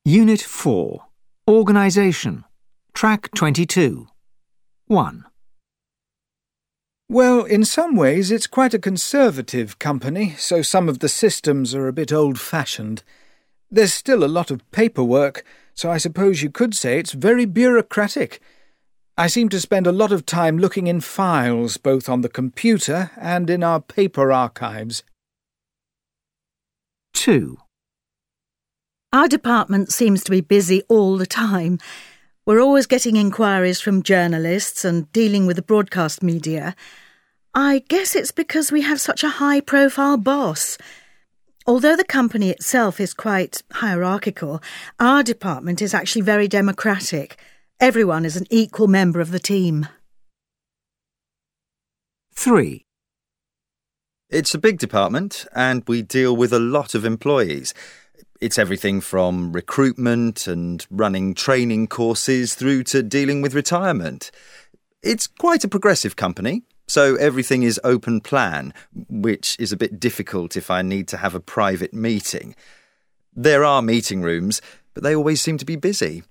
Unit 4. Organisation. Track 22. 1. Well, in some ways it's quite a conservative company, so some of the systems are a bit old-fashioned. There's still a lot of paperwork, so I suppose you could say it's very bureaucratic. I seem to spend a lot of time looking in files, both on the computer and in our paper archives. 2. Our department seems to be busy all the time. We're always getting inquiries from journalists and dealing with the broadcast media. I guess it's because we have such a high-profile boss. Although the company itself is quite hierarchical, our department is actually very democratic. Everyone is an equal member of the team. 3. It's a big department and we deal with a lot of employees. It's everything from recruitment and running training courses through to dealing with retirement. It's quite a progressive company, so everything is open plan, which is a bit difficult if I need to have a private meeting. There are meeting rooms, but they always seem to be busy.